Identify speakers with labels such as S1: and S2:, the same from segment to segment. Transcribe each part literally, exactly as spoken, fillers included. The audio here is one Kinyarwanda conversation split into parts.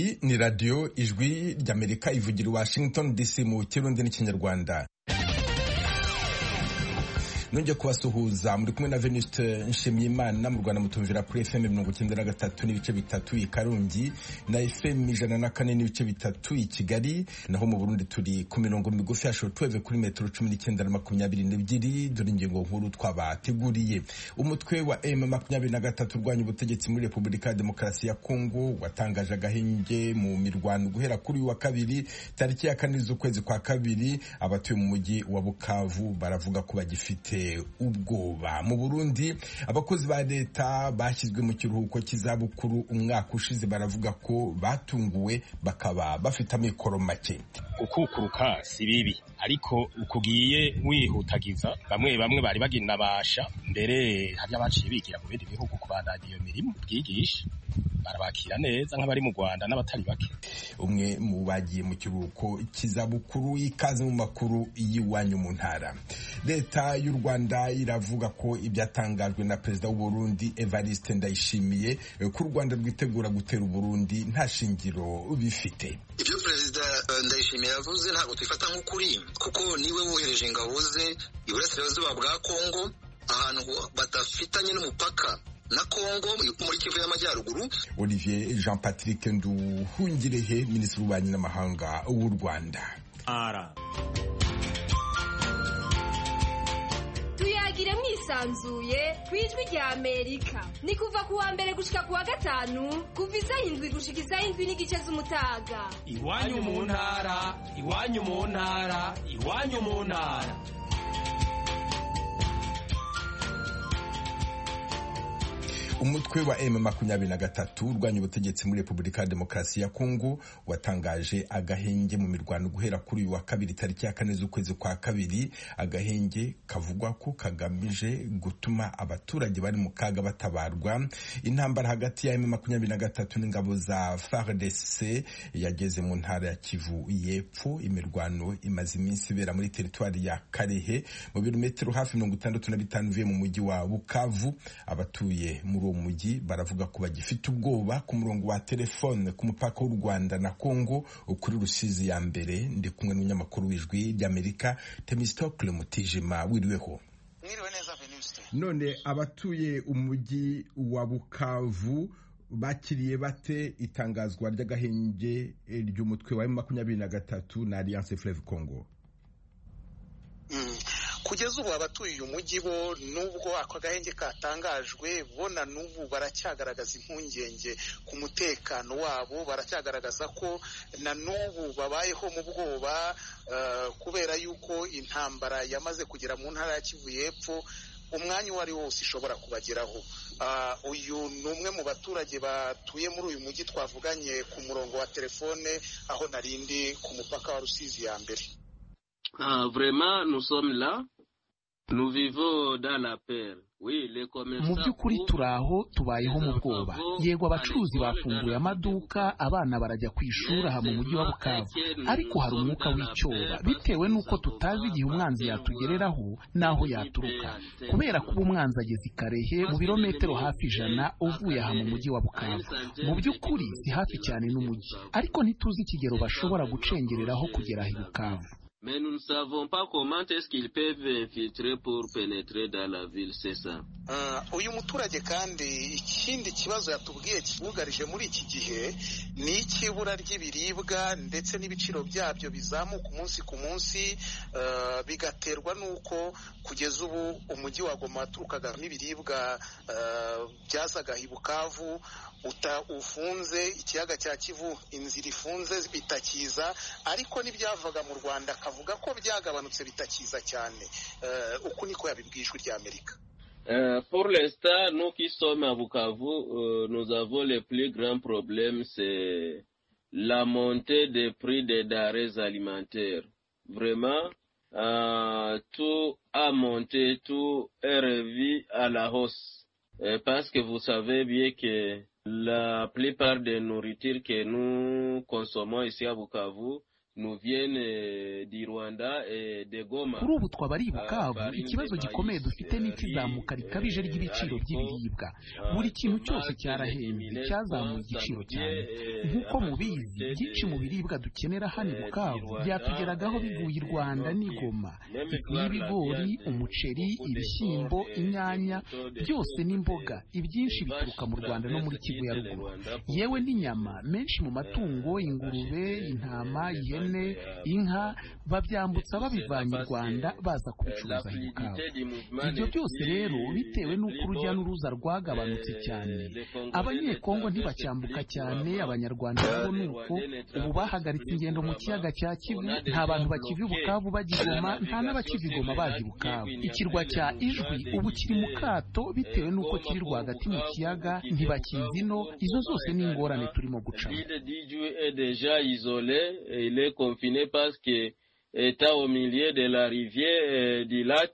S1: iyi ni radio ijwi ry'Amerika ivugira i Washington D C mu kirundi n'ikinyarwanda. Nongeye kubasuhuza muri kumwe na Venuste Nshimiyimana mu Rwanda mutumvira kuri F M mirongo icyenda na gatatu n'ibice bitatu i Karongi na F M ijana na kane n'ibice bitatu i Kigali, naho mu Burundi turi ku mirongo migufi ya shortwave kuri metero cumi n'icyenda na makumyabiri n'ebyiri. Dore ingingo nkuru twabateguriye. Umutwe wa M makumyabiri na gatatu urwanya ubutegetsi muri Repubulika ya Demokarasi ya Kongo watangaje agahenge mu mirwano guhera kuri wa kabiri tariki ya kane z'ukwezi kwa kabiri. Abatuye mu mujyi wa Bukavu baravuga ko bagifite ubwoba. Mu Burundi abakozi ba leta bashyizwe mu kiruhuko cy'izabukuru umwaka ushize baravuga ko batunguwe bakaba bafite amikoro make.
S2: Ukukuruka si bibi, ariko ukugiye wihutagiza bamwe bamwe bari bagina basha mbere hari abaciye bigira mu bindi bihugu kubandanya iyo mirimo bwigisha barabakira neza nk'abari mu Rwanda n'abatari bake.
S1: Umwe mu bagiye mu kiruhuko cy'izabukuru ikaze mu makuru y'iwanyu mu ntara. Leta y'u Rwanda iravuga ko ibyatangajwe na Perezida w'u Burundi Evariste Ndayishimiye ko u Rwanda rwitegura gutera u Burundi nta shingiro bifite.
S3: Ibyo Perezida Ndayishimiye yavuze ntabwo twifata nk'ukuri, kuko niwe wohereje ingabo ze iburasirazuba bwa Kongo ahantu badafitanye n'umupaka na Kongo muri Kivu y'Amajyaruguru.
S1: Olivier Jean Patrick Nduhungirehe, Minisitiri w'Ububanyi n'Amahanga w'u Rwanda.
S4: Ara
S5: tuyagire mwisanzuye kwijwi rya Amerika ni kuva ku wa mbere gushika ku wa gatanu kuva isaha indwi gushika isaha indwi n'igice z'umutaga.
S4: Iwanyu mu ntara, iwanyu mu ntara, iwanyu mu ntara.
S1: Umutwe wa M makumyabiri na gatatu urwanya ubutegetsi muri Repubulika ya Demokarasi ya Kongo watangaje agahenge mu mirwano guhera kuri uyu wa kabiri tariki ya kane z'ukwezi kwa kabiri. Agahenge kavugwa ko kagamije gutuma abaturage bari mu kaga batabarwa. Intambara hagati ya M makumyabiri na gatatu n'ingabo za F A R D C yageze mu ntara ya Kivu y'Epfo. Imirwano imaze iminsi ibera muri teritwari ya Karehe mu birometero hafi mirongo itandatu na bitanu uvuye mu mujyi wa Bukavu. Abatuye muri umujyi baravuga ko bagifite ubwoba. Ku murongo wa telefone ku mupaka w'u Rwanda na Kongo kuri Rusizi ya mbere ndi kumwe n'umunyamakuru w'ijwi ry'Amerika Temistocle Mutijima. Wiriweho?
S3: Mwiriwe neza Venuste.
S1: None abatuye umujyi wa Bukavu bakiriye bate itangazwa ry'agahenge ry'umutwe wa M makumyabiri na gatatu na Alliance Fleuve Congo?
S6: Kugeza ubu abatuye uyu mujyi bo nubwo ako gahenge katangajwe bona n'ubu baracyagaragaza impungenge ku mutekano wabo, baracyagaragaza ko na n'ubu babayeho mu bwoba uh, kubera yuko intambara yamaze kugera mu ntara ya Kivu y'Epfo umwanya wari wose ishobora kubageraho. Uh, uyu ni umwe mu baturage batuye muri uyu mujyi twavuganye ku murongo wa telefone aho narindi ku mupaka wa Rusizi ya mbere.
S7: Ah, vraiment nous sommes là, nous vivons dans la peur. Oui, les commerçants.
S8: Mu by'ukuri turaho tubayeho mu bwoba. Yego abacuruzi bafunguye amaduka, abana barajya ku ishuri aha mu mujyi wa Bukavu, ariko hari umwuka w'icyoba bitewe n'uko tutazi igihe umwanzi yatugereraho naho yaturuka, kubera ko umwanzi ageze i Karehe mu birometero hafi ijana uvuye aha mu mujyi wa Bukavu. Mu by'ukuri si hafi cyane n'umujyi, ariko ntituzi ikigero bashobora gucengereraho kugera i Bukavu.
S7: Mais nous ne savons pas comment est-ce qu'ils peuvent infiltrer pour pénétrer dans la ville, c'est ça.
S6: Uh, uyu muturage kandi ikindi kibazo yatubwiye kibugarije muri iki gihe ni ikibura ry'ibiribwa ndetse n'ibiciro byabyo bizamuka umunsi ku munsi, uh, bigaterwa nuko kugeza ubu umujyi wa Goma waturukaga n'ibiribwa uh, byazaga i Bukavu uta ufunze, ikiyaga cya Kivu inzira ifunze bitakiza, ariko n'ibyavaga mu Rwanda kavuga ko byagabanutse bitakiza cyane. Uh, uku niko yabibwijwe rya Amerika.
S7: Euh, pour l'instant, nous qui sommes à Bukavu, euh, nous avons le plus grand problème, c'est la montée des prix des denrées alimentaires. Vraiment, euh, tout a monté, tout est revu à la hausse. Euh, parce que vous savez bien que la plupart des nourritures que nous consommons ici à Bukavu nous viennent du Rwanda et de Goma.
S8: Kuri ubu twabari i Bukavu, ikibazo gikomeye dufite n'ikizamuka rikabije ry'ibiciro by'ibiribwa. Buri kintu cyose cyarahenze, cyazamuye igiciro cyane. Nk'uko mubizi, byinshi mu biribwa dukenera hano i Bukavu byatugeragaho bivuye i Rwanda n'i Goma. Ibigori, umuceri, ibishyimbo, inyanya, byose n'imboga. Ibyinshi bituruka mu Rwanda no muri Kivu ya ruguru. Yewe n'inyama, menshi mu matungo, ingurube, intama, ihene, inka, babyambutsa babivanye i Rwanda baza kubicuruza i Bukavu. Ibyo byose rero bitewe n'uko urujya n'uruza rwagabanutse cyane. Abanyekongo ntibacyambuka cyane, Abanyarwanda nabo nuko ubu bahagaritse ingendo mu kiyaga cya Kivu, nta bantu bakiva i Bukavu bajya i Goma, nta n'abakiva i Goma baje i Bukavu. Ikirwa cya Ijwi ubu kiri mu kato bitewe n'uko kiri rwagati mu kiyaga, ntibakizi no. Izo zose ni ingorane turimo gucamo.
S7: Il est confiné parce que étant au milieu de la rivière, du lac,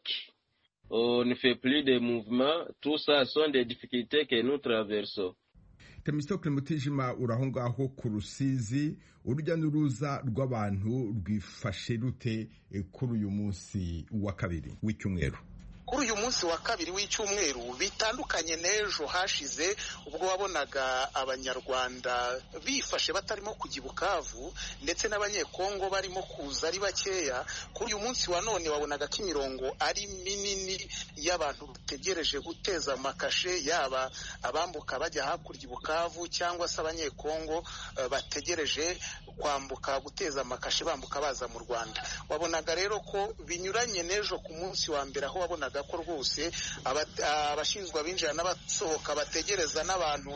S7: on ne fait plus de mouvements. Tout ça sont des difficultés que nous traversons.
S1: Temistokle Mutijima, uraho ngaho ku Rusizi, urujya n'uruza rw'abantu rwifashe rute kuri uyu munsi wa kabiri w'icyumweru?
S6: Kuri uyu munsi wa kabiri w'icyumweru bitandukanye n'ejo hashize, ubwo wabonaga Abanyarwanda bifashe batarimo kujya i Bukavu ndetse n'Abanyekongo barimo kuza ari bakeya. Kuri uyu munsi wa none wabonaga ko imirongo ari minini y'abantu bategereje guteza amakashe, yaba abambuka bajya hakurya i Bukavu cyangwa se Abanyekongo uh, bategereje kwambuka guteza amakashe bambuka baza mu Rwanda. Wabonaga rero ko binyuranye n'ejo ku munsi wa mbere, aho wabonaga ko rwose abashinzwe abinjira n'abasohoka bategereza n'abantu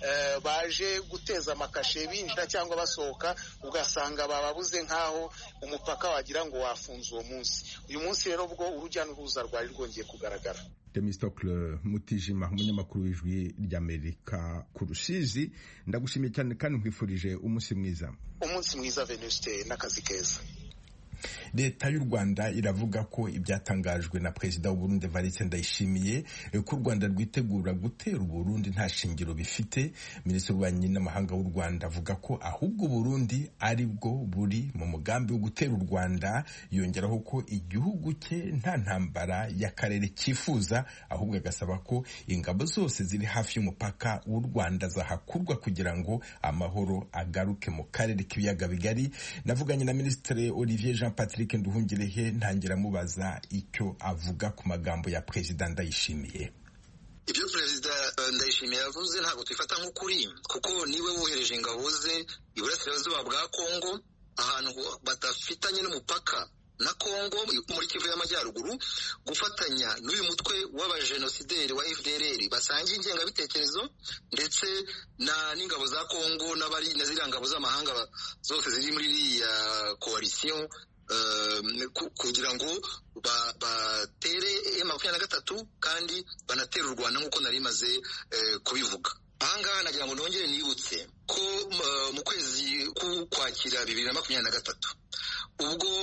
S6: baje guteza amakashe binjira cyangwa basohoka, ugasanga bababuze nk'aho umupaka wagira ngo wafunze uwo munsi. Uyu munsi rero bwo urujya n'uruza rwari rwongeye kugaragara.
S1: Temistokle Mutijima, umunyamakuru w'Ijwi ry'Amerika ku Rusizi, ndagushimiye cyane kandi nkwifurije umunsi mwiza.
S6: Umunsi mwiza Venuste, n'akazi keza.
S1: Leta y'u Rwanda iravuga ko ibyatangajwe na Perezida w'u Burundi Evariste Ndayishimiye ko u Rwanda rwitegura gutera u Burundi nta shingiro bifite. Minisitiri w'Ububanyi n'Amahanga w'u Rwanda avuga ko ahubwo Burundi ari bwo buri mu mugambi wo gutera u Rwanda, yongeraho ko igihugu cye nta ntambara y'akarere cyifuza, ahubwo agasaba ko ingabo zose ziri hafi y'umupaka w'u Rwanda zahakurwa kugira ngo amahoro agaruke mu karere k'ibiyaga bigari. Navuganye na Minisitiri Olivier Jean Patrick Nduhungirehe, ntangira mubaza icyo avuga ku magambo ya Perezida Ndayishimiye.
S3: Ibyo Perezida Ndayishimiye yavuze ntabwo twifata nk'ukuri, kuko niwe wohereje ingabo ze iburasirazuba bwa Kongo, ahantu badafitanye n'umupaka na Kongo muri Kivu y'Amajyaruguru, gufatanya n'uyu mutwe w'abajenosideri wa F D L R basangiye ingengabitekerezo, ndetse na n'ingabo za Kongo n'abari na ziriya ngabo z'amahanga zose ziri muri iriya coalition, kugira ngo batere M makumyabiri na gatatu kandi banatera u Rwanda nk'uko nari maze kubivuga. Ahangaha nagira ngo nongere nibutse ko mu kwezi k'Ukwakira bibiri na makumyabiri na gatatu ubwo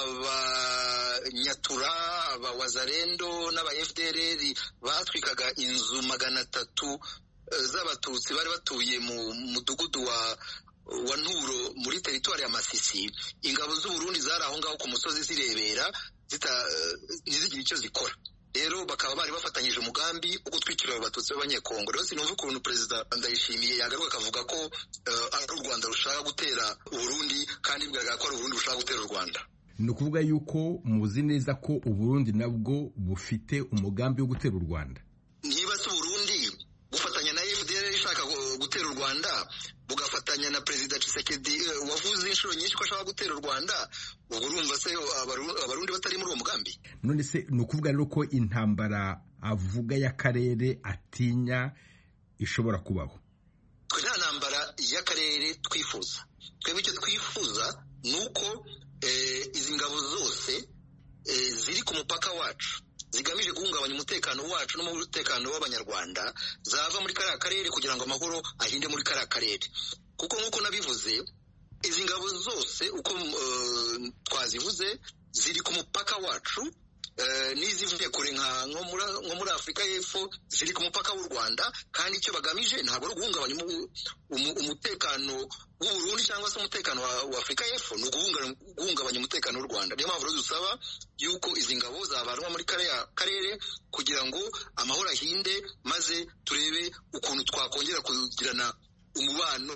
S3: abanyatura, abawazarendo n'aba F D L R batwikaga inzu magana atatu z'abatutsi bari batuye mu mudugudu wa wa Nturo muri teritwari ya Masisi, ingabo z'u Burundi zari aho ngaho ku musozi zirebera ntizigire icyo zikora. Rero bakaba bari bafatanyije umugambi wo gutwikira abatutsi b'Abanyekongo. Rero sinumva ukuntu Perezida Ndayishimiye yagaruka akavuga ko ari u Rwanda rushaka gutera u Burundi, kandi bigaragara ko ari u Burundi rushaka gutera u Rwanda.
S1: Ni ukuvuga yuko muzi neza ko u Burundi nabwo bufite umugambi wo gutera u Rwanda.
S3: Niba se u Burundi bufatanya na F D L R ishaka gutera u Rwanda, bugafatanya na Perezida Tshisekedi wavuze inshuro nyinshi ko ashaka gutera u Rwanda, ubwo urumva se abarundi batari muri uwo mugambi?
S1: None se ni ukuvuga rero ko intambara avuga y'akarere atinya ishobora kubaho?
S3: Twe nta ntambara y'akarere twifuza. Twebwe icyo twifuza ni uko izi ngabo zose ziri ku mupaka wacu zigamije guhungabanya umutekano wacu n'umutekano w'Abanyarwanda zava muri kariya karere kugira ngo amahoro ahinde muri kariya karere. Kuko nk'uko nabivuze, izi ngabo zose uko twazivuze ziri ku mupaka wacu n'izivuye kure nko muri Afurika y'Epfo ziri ku mupaka w'u Rwanda, kandi icyo bagamije ntabwo ari uguhungabanya umutekano w'u Burundi cyangwa se umutekano wa Afurika y'Epfo, ni uguhungabanya umutekano w'u Rwanda. Niyo mpamvu dusaba yuko izi ngabo zavanwa muri kariya karere kugira ngo amahoro ahinde, maze turebe ukuntu twakongera kugirana umubano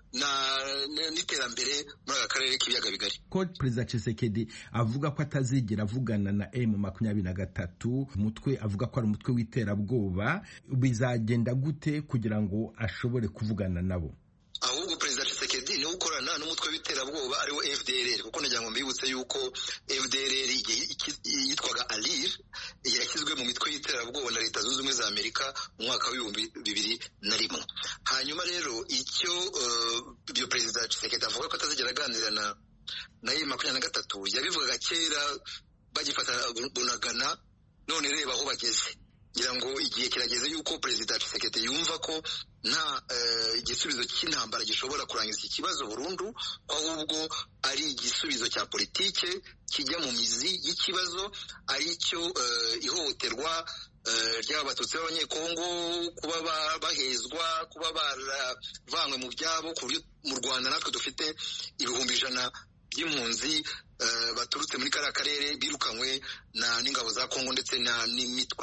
S3: n'iterambere muri aka karere k'ibiyaga bigari.
S1: Ko Perezida Tshisekedi avuga ko atazigera avugana na M makumyabiri na gatatu, umutwe avuga ko ari umutwe w'iterabwoba, bizagenda gute kugira ngo ashobore kuvugana nabo?
S3: Ahubwo Perezida Tshisekedi niwe ukorana n'umutwe w'iterabwoba ariwo F D L R, kuko nagira ngo mbibutse yuko F D L R yitwaga Alir yashyizwe mu mitwe y'iterabwoba na Leta Zunze Ubumwe za Amerika mu mwaka w'ibihumbi bibiri na rimwe. Hanyuma rero icyo ibyo Perezida Tshisekedi avuga ko atazigera aganira na na M makumyabiri na gatatu yabivugaga kera bagifata Bunagana, none reba aho bageze. Ngira ngo igihe kirageze yuko Perezida Tshisekedi yumva ko nta igisubizo cy'intambara gishobora kurangiza iki kibazo burundu, ahubwo ari igisubizo cya politike kijya mu mizi y'ikibazo, ari cyo ihohoterwa ry'abatutsi b'abanyekongo, kuba bahezwa, kuba baravanywe mu byabo, ku buryo mu Rwanda natwe dufite ibihumbi ijana by'impunzi baturutse muri kariya karere birukanywe n'ingabo za Kongo ndetse n'imitwe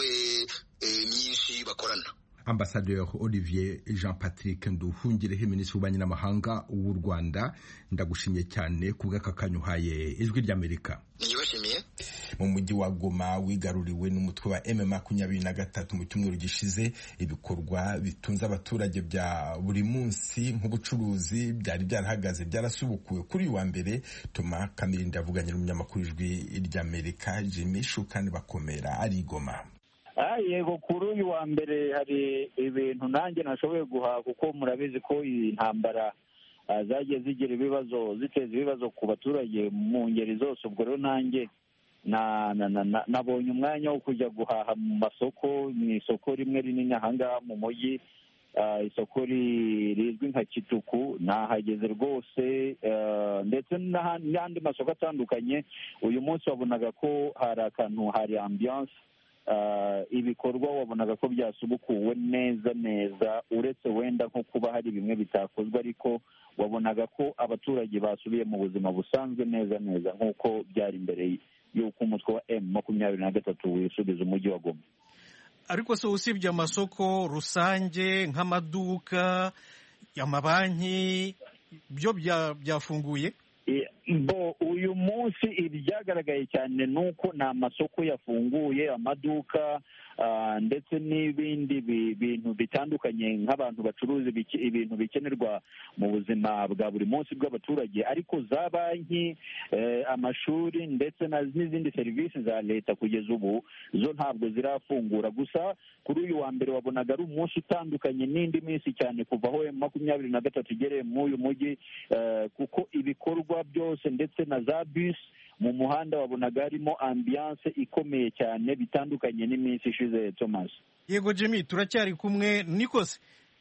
S3: myinshi bakorana.
S1: Ambassadeur Olivier Jean Patrick Nduhungirehe, Minisitiri w'Ububanyi n'Amahanga w'u Rwanda, ndagushimye cyane kubw'aka kanyuhaye Ijwi ry'Amerika.
S3: Nibashimiye.
S1: Mu mujyi wa Goma wigaruriwe n'umutwe wa M makumyabiri na gatatu mu cyumweru gishize, ibikorwa bitunze abaturage bya buri munsi nk'ubucuruzi byari byarahagaze byarasubukuwe kuri uyu wa mbere. Toma Kamirindi avuganye n'umunyamakuru Ijwi ry'Amerika Jimmy Shukani Bakomera ari Goma.
S9: Yego, kuri uyu wa mbere hari ibintu nanjye nashoboye guhaha, kuko murabizi ko iyi ntambara zagiye zigira ibibazo, ziteza ibibazo ku baturage mu ngeri zose. Ubwo rero nanjye nabonye umwanya wo kujya guhaha mu masoko, mu isoko rimwe rinini ahangaha mu mujyi, isoko rizwi nka Kituku. Nahageze rwose, ndetse n'andi masoko atandukanye. Uyu munsi wabonaga ko hari akantu, hari ambiance, ibikorwa wabonaga ko byasubukuwe neza neza, uretse wenda nko kuba hari bimwe bitakozwe, ariko wabonaga ko abaturage basubiye mu buzima busanzwe neza neza nk'uko byari imbere y'uko umutwe wa M makumyabiri na gatatu wisubiza umujyi wa Goma.
S10: Ariko se usibye amasoko rusange nk'amaduka, amabanki, byo byafunguye?
S9: Bo uyu munsi ibyagaragaye cyane nuko ni amasoko yafunguye, amaduka ndetse n'ibindi bintu bitandukanye nk'abantu bacuruza ibintu bikenerwa mu buzima bwa buri munsi bw'abaturage. Ariko za banki, amashuri ndetse n'izindi serivisi za leta kugeza ubu zo ntabwo zirafungura. Gusa kuri uyu wa mbere wabonaga ari umunsi utandukanye n'indi minsi cyane kuva aho makumyabiri na gatatu igereye muri uyu mujyi, kuko ibikorwa byose ndetse na za bisi mu muhanda wabonaga harimo ambiance ikomeye cyane, bitandukanye n'iminsi ishize. Thomas.
S10: Yego Jimmy, turacyari kumwe. Nikose,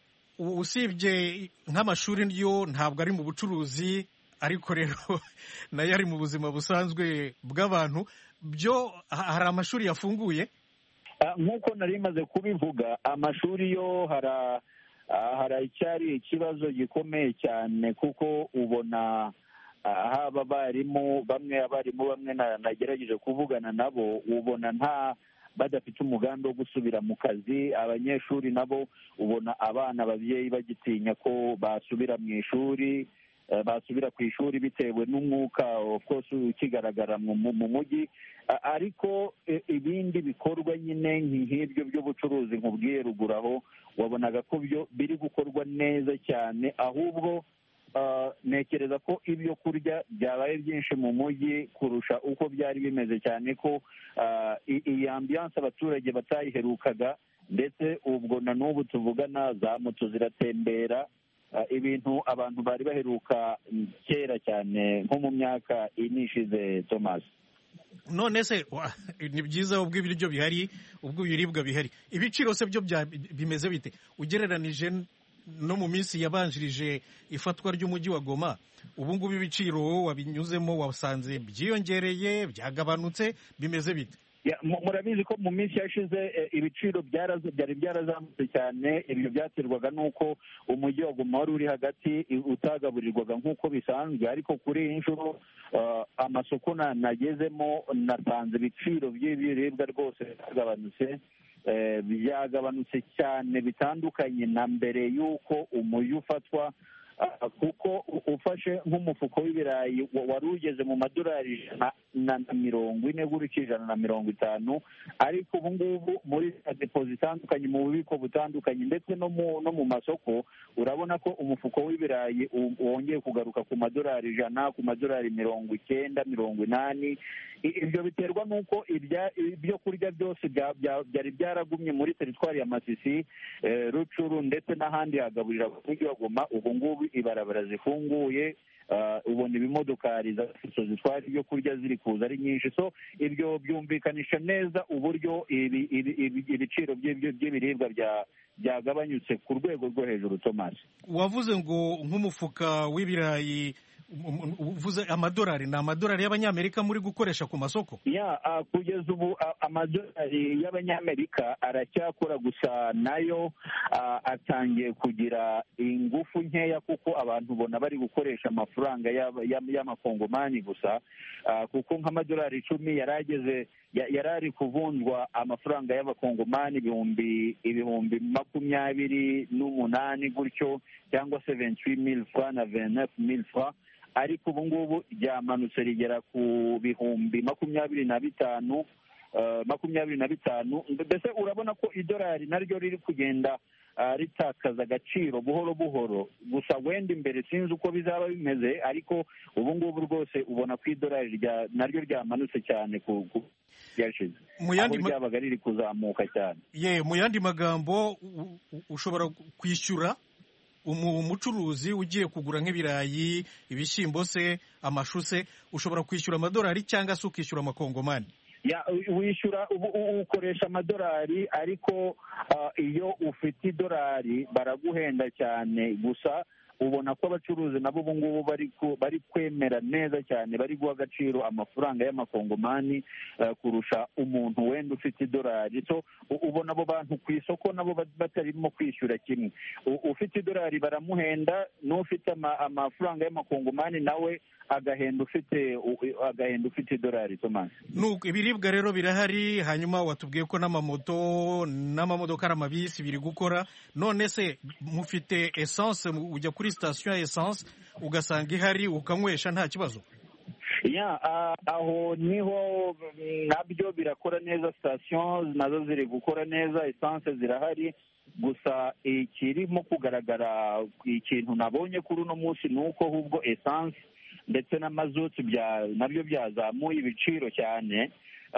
S10: usibye nk'amashuri yo ntabwo ari mu bucuruzi, ariko rero nayo ari mu buzima busanzwe bw'abantu, byo hari amashuri yafunguye?
S9: Nk'uko nari maze kubivuga, amashuri yo hari icyari ikibazo gikomeye cyane, kuko ubona haba abarimu bamwe abarimu bamwe nagerageje kuvugana nabo, ubona nta badafite umugambi wo gusubira mu kazi. Abanyeshuri nabo ubona abana, ababyeyi bagitinya ko basubira mu ishuri, basubira ku ishuri bitewe n'umwuka of course ukigaragara mu mujyi. Ariko ibindi bikorwa nyine nk'ibyo by'ubucuruzi nkubwiye ruguru aho, wabonaga ko byo biri gukorwa neza cyane. Ahubwo ntekereza ko ibyo kurya byabaye byinshi mu mujyi kurusha uko byari bimeze, cyane ko iyi ambiance abaturage batayiherukaga. Ndetse ubwo na n'ubu tuvugana za moto ziratembera, ibintu abantu bari baheruka kera cyane nko mu myaka ine ishize. Thomas,
S10: none se ni byiza ubwo ibiryo bihari, ubwo ibiribwa bihari, ibiciro se byo bimeze bite ugereranije no mu minsi yabanjirije ifatwa ry'umujyi wa Goma? Ubu ngubu ibiciro wabinyuzemo wasanze byiyongereye, byagabanutse, bimeze bite?
S9: murabizi ko mu minsi yashize ibiciro byari byarazamutse cyane. Ibyo byaterwaga n'uko umujyi wa Goma wari uri hagati utagaburirwaga nk'uko bisanzwe, ariko kuri iyi nshuro amasoko nagezemo nasanze ibiciro by'ibiribwa rwose byagabanutse byagabanutse cyane bitandukanye na mbere y'uko umujyi ufatwa, kuko ufashe nk'umufuko w'ibirayi wari ugeze mu madolari ijana na mirongo ine gutyo ijana na mirongo itanu, ariko ubu ngubu muri depo zitandukanye mu bubiko butandukanye ndetse no mu no mu masoko urabona ko umufuko w'ibirayi wongeye kugaruka ku madolari ijana, ku madolari mirongo icyenda, mirongo inani. Ibyo biterwa n'uko ibyo kurya byose byari byaragumye muri teritwari ya Masisi, Rucuru ndetse n'ahandi hagaburira umujyi wa Goma. Ubu ngubu ibarabara zifunguye, ubona ibimodokari zitwara ibyo kurya ziri kuza ari nyinshi, so ibyo byumvikanisha neza uburyo ibiciro by'ibiribwa byagabanyutse ku rwego rwo hejuru. Thomas,
S10: wavuze ngo nk'umufuka w'ibirayi uvuze amadolari, ni amadolari y'abanyamerika muri gukoresha ku masoko?
S9: Ya kugeza ubu amadolari y'abanyamerika aracyakora, gusa nayo atangiye kugira ingufu nkeya kuko abantu ubona bari gukoresha amafaranga y'amakongomani gusa, kuko nk'amadolari icumi yarageze yari ari kuvunjwa amafaranga y'abakongomani ibihumbi ibihumbi makumyabiri n'umunani gutyo, cyangwa se vingt-huit mille francs na vingt-neuf mille francs, ariko ubu ngubu ryamanutse rigera ku bihumbi makumyabiri na bitanu makumyabiri na bitanu. Mbese urabona ko idolari naryo riri kugenda ritakaza agaciro buhoro buhoro, gusa wenda imbere sinzi uko bizaba bimeze, ariko ubu ngubu rwose ubona ko idolari naryo ryamanutse cyane ku byashize, aho ryabaga riri kuzamuka cyane.
S10: Ye mu yandi magambo, ushobora kwishyura umucuruzi ugiye kugura nk'ibirayi, ibishyimbo se, amashu se, ushobora kwishyura amadolari cyangwa se ukishyura amakongomani?
S9: Wishyura ukoresha amadolari, ariko iyo ufite idolari baraguhenda cyane, gusa ubona ko abacuruzi nabo ubu ngubu bari kwemera neza cyane, bari guha agaciro amafaranga y'amakongomani kurusha umuntu wenda ufite idolari. So ubona abo bantu ku isoko nabo batarimo kwishyura kimwe. Ufite idolari baramuhenda, n'ufite amafaranga y'amakongomani nawe agahenda ufite agahenda ufite idolari. Thomas,
S10: nuko ibiribwa rero birahari, hanyuma watubwiye ko n'amamoto n'amamodoka n'amabisi biri gukora. None se mufite essence, ujya kuri station ya essence ugasanga ihari ukanywesha nta kibazo?
S9: Ya aho niho nabyo birakora neza, station nazo ziri gukora neza, essence zirahari, gusa ikirimo kugaragara, ikintu nabonye kuri uno munsi ni uko ahubwo essence ndetse n'amazutu nabyo byazamuye ibiciro cyane.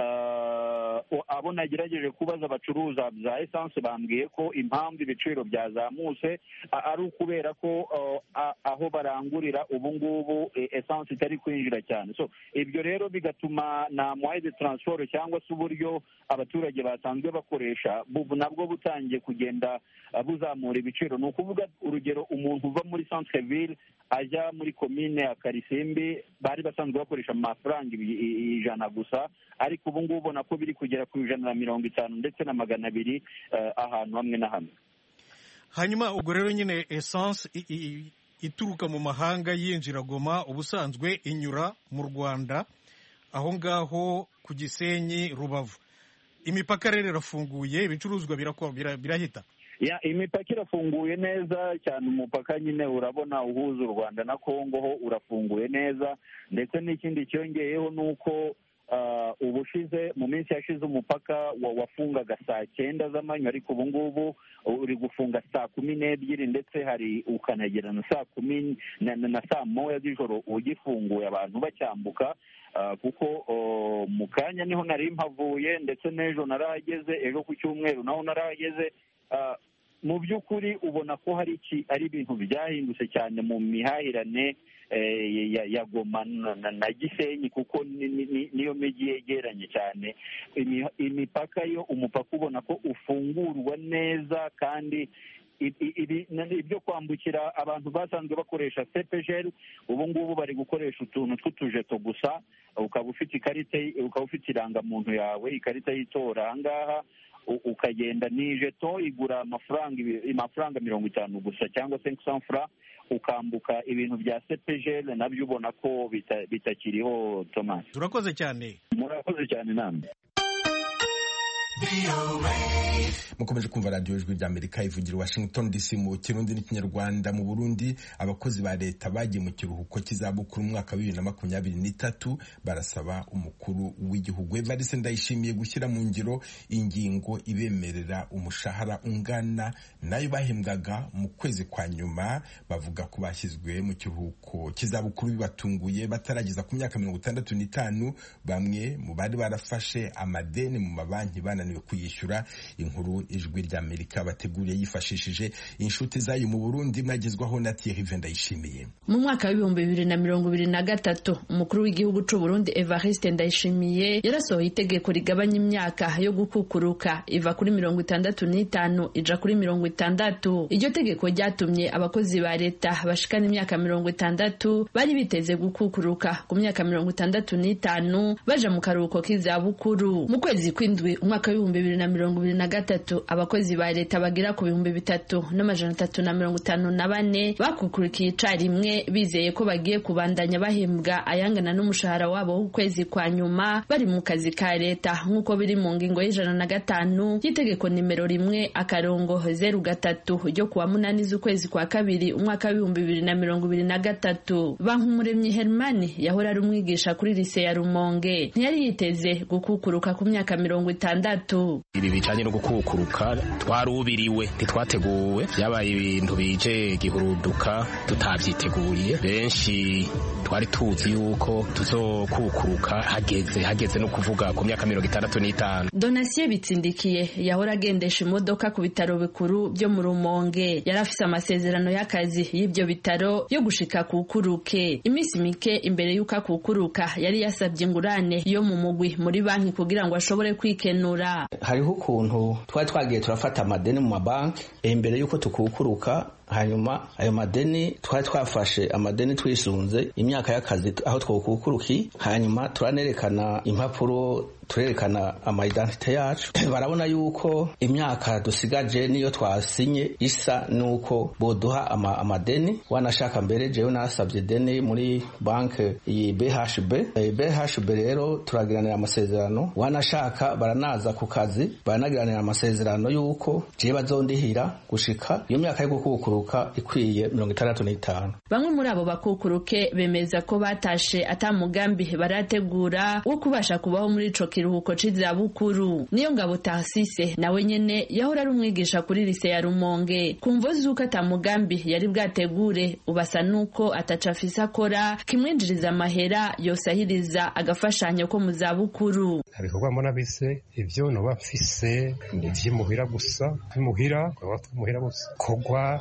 S9: Abo nagerageje kubaza abacuruza za essence bambwiye ko impamvu ibiciro byazamutse ari ukubera ko aho barangurira ubu ngubu essence itari kwinjira cyane, so ibyo rero bigatuma na moyen de transport cyangwa se uburyo abaturage basanzwe bakoresha nabwo butangiye kugenda buzamura ibiciro. Ni ukuvuga urugero, umuntu uva muri centre ville ajya muri komine ya Karisimbi bari basanzwe bakoresha amafaranga ijana gusa, ariko ubu ngubu ubona ko biri kugera ku ijana na mirongo itanu ndetse na magana abiri ahantu hamwe na hamwe.
S10: Hanyuma ubwo rero nyine essence ituruka mu mahanga yinjira Goma ubusanzwe inyura mu Rwanda, aho ngaho ku Gisenyi, Rubavu. Imipaka rero irafunguye, ibicuruzwa birahita?
S9: Ya imipaka irafunguye neza cyane, umupaka nyine urabona uhuza u Rwanda na Kongo ho urafunguye neza, ndetse n'ikindi cyongeyeho ni uko ubushize mu minsi yashize umupaka wafungaga saa cyenda z'amanywa, ariko ubu ngubu uri gufunga saa kumi n'ebyiri, ndetse hari ukanagera na saa kumi na saa moya z'ijoro ugifunguye abantu bacyambuka, kuko mu kanya niho nari mpavuye, ndetse n'ejo narahageze, ejo ku cyumweru naho narahageze. Mu by'ukuri ubona ko hari ari ibintu byahindutse cyane mu mihahirane ya Goma na Gisenyi, kuko niyo mijyi yegeranye cyane. Imipaka yo umupaka ubona ko ufungurwa neza, kandi ibyo kwambukira abantu basanzwe bakoresha C P G L ubu ngubu bari gukoresha utuntu tw'utujeto gusa, ukaba ufite ikarita ukaba ufite irangamuntu yawe ikarita y'itora ahangaha ukagenda ni jeto igura amafaranga amafaranga mirongo itanu gusa cyangwa se cent francs ukambuka ibintu bya C P G L nabyo ubona ko bitakiriho. Thomas,
S10: turakoze cyane.
S9: Murakoze cyane namwe.
S1: mukomeje kumva radiyo ijwi ry'Amerika ivugira i Washington D C mu Kirundi n'Ikinyarwanda. Mu Burundi abakozi ba leta bagiye mu kiruhuko cy'izabukuru mu mwaka wa bibiri na makumyabiri n'itatu barasaba umukuru w'igihugu Evariste Ndayishimiye gushyira mu ngiro ingingo ibemerera umushahara ungana nayo bahembwaga mu kwezi kwa nyuma. Bavuga ko bashyizwe mu kiruhuko cy'izabukuru bibatunguye batarageza ku myaka mirongo itandatu n'itanu. Bamwe mu bari barafashe amadeni mu mabanki bananiwe kuyishyura. Inkuru ijwi ry'Amerika bateguriye yifashishije inshuti zayo mu Burundi magezwaho na Thierry Ndayishimiye.
S11: Mu mwaka w'ibihumbi bibiri na mirongo ibiri na gatatu umukuru w'igihugu c'u Burundi Evariste Ndayishimiye yarasohoye itegeko rigabanya imyaka yo gukukuruka iva kuri mirongo itandatu n'itanu ija kuri mirongo itandatu. Iryo tegeko ryatumye abakozi ba leta bashikana imyaka mirongo itandatu bari biteze gukukuruka ku myaka mirongo itandatu n'itanu baja mu karuhuko k'izabukuru. Mu kwezi kw'indwi umwaka w'ibihumbi bibiri na mirongo ibiri na gatatu abakozi ba leta bagira ku bihumbi bitatu n'amajana atatu na mirongo itanu na bane bakukurikiye icarimwe bizeye ko bagiye kubandanya bahembwa ayangana n'umushahara wabo w'ukwezi kwa nyuma bari mu kazi ka leta nk'uko biri mu ngingo y'ijana na gatanu y'itegeko nimero rimwe akarongo zeru gatatu ryo kuwa munani z'ukwezi kwa kabiri umwaka w'ibihumbi bibiri na mirongo ibiri na gatatu. Bankumuremyi Hermani yahora ari umwigisha kuri lise ya Rumonge ntiyari yiteze gukukuruka ku myaka mirongo itandatu.
S2: Ibi bijanye no gukukuruka twarubiriwe ntitwateguwe, byabaye ibintu bije gihuruduka tutavyiteguye. Benshi twari tuzi yuko tuzokukuruka hageze hageze no kuvuga ku myaka mirongo itandatu n'itanu.
S11: Donatien Bitsindikiye yahora agendesha imodoka ku bitaro bikuru byo mu Rumonge yarafise amasezerano y'akazi y'ibyo bitaro yo gushika kukuruke. Imisi mike imbere yuko akukuruka yari yasabye ingurane yo mu mugwi muri banki kugira ngo ashobore kwikenura.
S12: Hariho ukuntu twari twagiye turafata amadeni mu mabanki imbere yuko tukukuruka, hanyuma ayo madeni twari twafashe amadeni twisunze imyaka y'akazi aho twokukuruki, hanyuma turanerekana impapuro turerekana ama identite yacu. Barabona yuko imyaka dusigaje niyo twasinye isa nuko boduha ama amadeni. Wanashaka mbere jewe nasabye deni muri banke iyi B H B. B H B rero turagiranira amasezerano, wanashaka baranaza ku kazi baranagiranira amasezerano yuko je bazondihira gushika iyo myaka yo gukukuruka ikwiye mirongo itandatu n'itanu.
S11: Bamwe muri abo bakukuruke bemeza ko batashe atamugambi barategura wo kubasha kubaho muri ico kiruhuko c'izabukuru. Niyo ngabo Tarsise nawe nyene yahora ari umwigisha kuri lise ya Rumonge kumvo zuko atamugambi yari bwategure ubasa nuko atacafisa akora kimwinjiriza amahera yosahiriza agafashanyo ko mu zabukuru.
S13: Abikorwa mbona bise ivyo no bafise ndivyimuhira gusa bimuhira kwa tumuhira gusa kogwa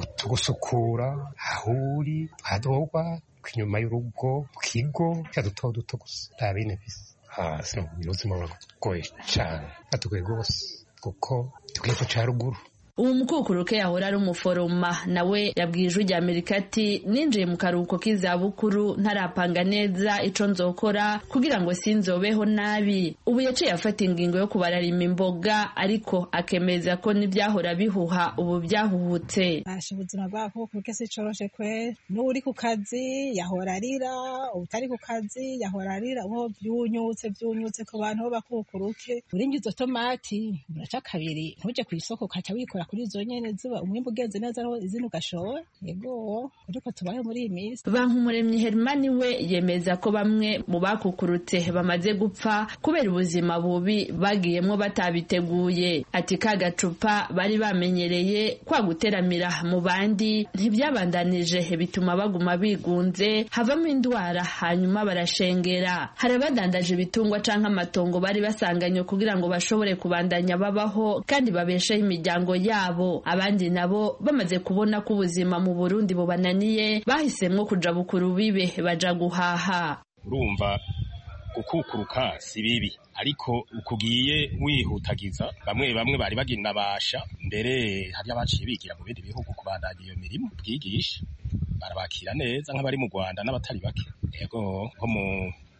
S13: tugusukura ahuri hadogwa kinyuma y'urugo kigo cyaduto duto gusa ntabine bise. Ah, sino ubuzima buragoye cyane atugoye rwose kuko tugiye kuca ruguru.
S11: Uwo mukukuruke yahora ari umuforoma nawe yabwiye ijwi ry'Amerika ati ninjiye mu karuhuko k'izabukuru ntarapanga neza ico nzokora kugira ngo sinzobeho nabi. Ubu yaciye afata ingingo yo kubararima imboga ariko akemeza ko n'ibyahora bihuha ubu byahuhutse.
S14: Asha ubuzima bw'abakukuruke si coroshe kwe, n'uri ku kazi yahora arira, utari ku kazi yahora arira, uho byunyutse byunyutse ku bantu bo bakukuruke. Uringiza tomati buraca kabiri ntuje ku isoko kaca wikora kuri zo nyene zuba umwimbu ugenze neza aho izinu gashowe. Yego uriko tubaye muri iyi minsi.
S11: Bankumuremyi Hermani we yemeza ko bamwe mu bakukurutse bamaze gupfa kubera ubuzima bubi bagiyemwo batabiteguye. Ati ka gacupa bari bamenyereye kwa guteramira mu bandi ntibyabandanije bituma baguma bigunze havamo indwara hanyuma barashengera. Hari abadandaje ibitungwa canke amatongo bari basanganywe kugira ngo bashobore kubandanya babaho kandi babesheho imiryango ya abo. Abandi nabo bamaze kubona ko ubuzima mu Burundi bubananiye bahisemwo kuja bukuru bibe baja guhaha.
S2: Urumva gukukuruka si bibi ariko ukugiye wihutagiza bamwe bamwe bari baginabasha mbere hari abaciye bigira mu bindi bihugu kubandanya iyo mirimo bwigisha barabakira neza nk'abari mu Rwanda n'abatari bake. Yego nko mu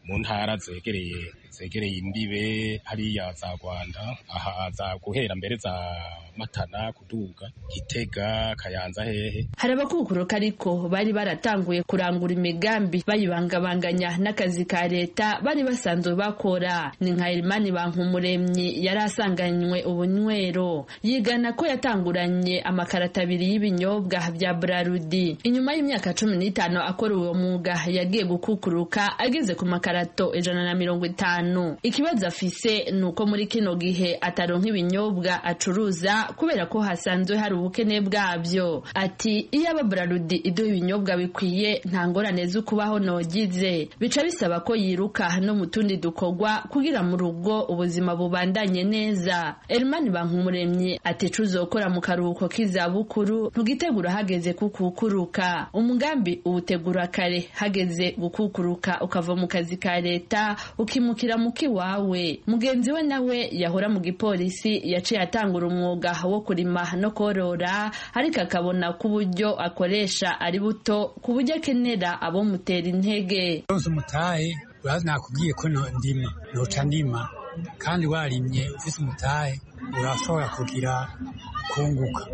S2: mu ntara zegereye zegereye imbibe hariya za Rwanda aha za guhera mbere za Matana kuduga Gitega Kayanza hehe.
S11: Hari abakukuruka ariko bari baratanguye kurangura imigambi bayibangabanganya n'akazi ka leta bari basanzwe bakora. Ni nka Elimani Bankumuremyi yari asanganywe ubunywero, yigana ko yatanguranye amakarata abiri y'ibinyobwa bya Brarudi. Inyuma y'imyaka cumi n'itanu akora uwo mwuga yagiye gukukuruka ageze ku makarato ijana na mirongo itanu. Ikibazo afise nuko muri kino gihe ataronka ibinyobwa acuruza kubera ko hasanzwe hari ubukene bwabyo. Ati iyo aba Brarudi iduha ibinyobwa bikwiye nta ngorane zo kubaho nogize, bica bisaba ko yiruka no mu tundi dukogwa kugira mu rugo ubuzima bubandanye neza. Elimani Bankumuremyi ati tuzokora mu karuhuko k'izabukuru ntugitegura hageze kukukuruka. Umugambi uwutegura kare hageze gukukuruka ukava mu kazi ka leta ukimukira mu kiwawe. Mugenzi we nawe yahora mu gipolisi yaciye atangura umwuga wo kurima no korora, ariko akabona ko uburyo akoresha ari buto ku buryo akenera abo mutera intege.
S15: Rose umutahe urazi nakubwiye ko ndima noca ndima kandi warimye ufise umutahe urashobora kugira kunguka,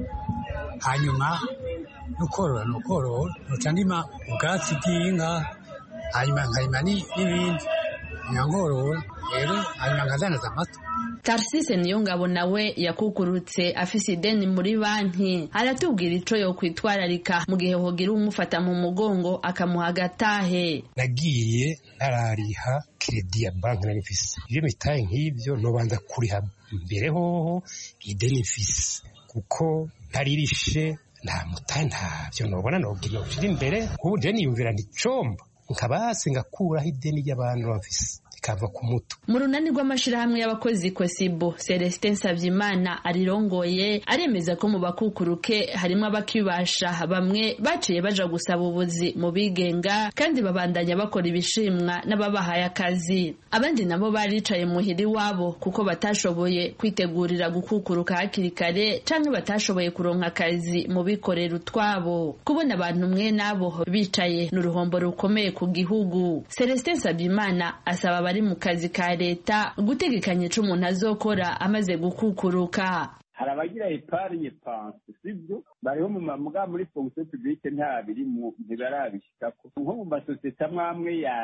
S15: hanyuma nukorora nukorora noca ndima ubwatsi bw'inka, hanyuma nkarima n'ibindi nyangorora rero hanyuma nkazanaza amata.
S11: Tarsise Niyongabo nawe yakukurutse afise ideni muri banki, aratubwira ico yo kwitwararika mu gihe hogira umufata mu mugongo akamuha agatahe.
S13: Nagiye narariha kredi ya banki nari mfise, iyo mitaye nk'ivyo nobanza kuriha mbere hoho ideni mfise kuko ntaririshe nta mutahe ntavyo nobona nogira ushira imbere. Ubu je niyumvira nticomba nkabase ngakuraho ideni ry'abantu bafise kava ku muto.
S11: Mu runani rw'amashirahamwe y'abakozi Kosibo, Celestin Savyimana arirongoye aremeza ko mu bakukuruke harimo abakibasha, bamwe baciye baja gusaba ubuzi mu bigenga kandi babandanya bakora ibishimwa n'ababahaye akazi. Abandi nabo baricaye muhiri wabo kuko batashoboye kwitegurira gukukuruka hakiri kare canke batashoboye kuronka akazi mu bikorera utwabo. Kubona abantu mwe nabo bicaye n'uruhombo rukomeye ku gihugu. Celestin Savyimana asaba bari mu kazi ka leta gutegekanya ico umuntu azokora amaze gukukuruka.
S16: Hari abagira epargne pense sibyo bariho mu mamuga muri fonction publique nta biri mu ntibarabishikako nko mu masosiyete amwe ya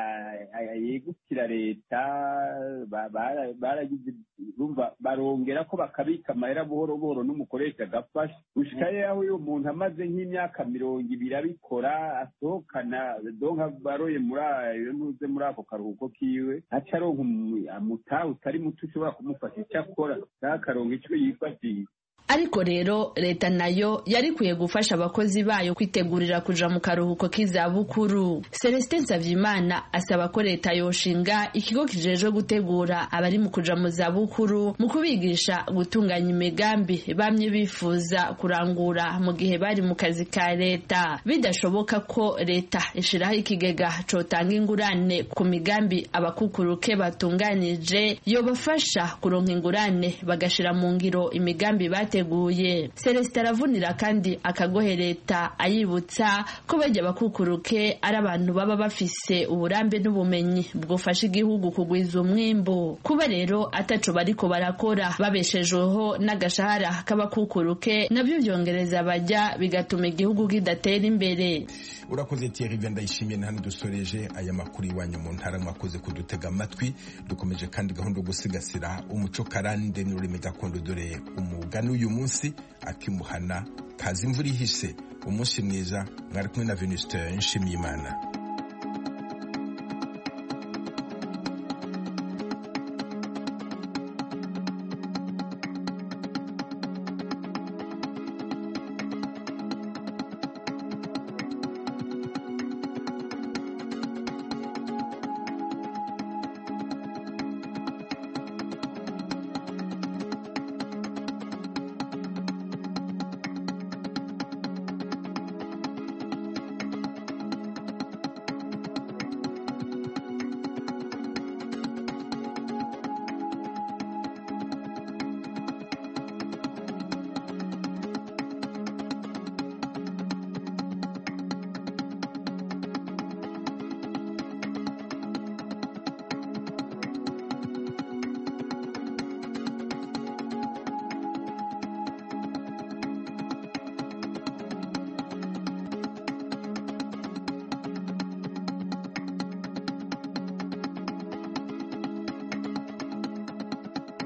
S16: yegukira leta baragize rumva barongera ko bakabika amahera buhoro buhoro n'umukoresha gafasha ushikaye aho uyu muntu amaze nk'imyaka mirongo ibiri abikora asohokana donka baroye muri ayo nuze muri ako karuhuko kiwe aca aronka amutaha utari muto ushobora kumufasha icyo akora n'akarongo icyo yifashisha.
S11: Ariko rero leta nayo yari kwiye gufasha abakozi bayo kwitegurira kuja mu karuhuko k'izabukuru. Celestin Savyimana asaba ko leta yoshinga ikigo kijeje gutegura abari mu kuja mu zabukuru mu kubigisha gutunganya imigambi bamye bifuza kurangura mu gihe bari mu kazi ka leta. Bidashoboka ko leta ishiraho ikigega cotanga ingurane ku migambi abakukuruke batunganije yobafasha kuronka ingurane bagashira mu ngiro imigambi bate guye. Celestin aravunira kandi akagohe leta ayibutsa ko bajya bakukuruke ari abantu baba bafise uburambe n'ubumenyi bwofasha igihugu kugwiza umwimbo. Kuba rero ataco bariko barakora babeshejeho n'agashahara k'abakukuruke nabyo byongereza bajya bigatuma igihugu kidatera imbere.
S1: Urakoze Thierry Venda ishimye nani dusoreje aya makuru iwanyu mu ntara mwakoze kudutega amatwi. Dukomeje kandi gahunda yo gusigasira umuco karande n'ururimi gakondo dore umugani uyu munsi akimuhana kazi imvura ihise. Umunsi mwiza mwari kumwe na Venuste Nshimiyimana.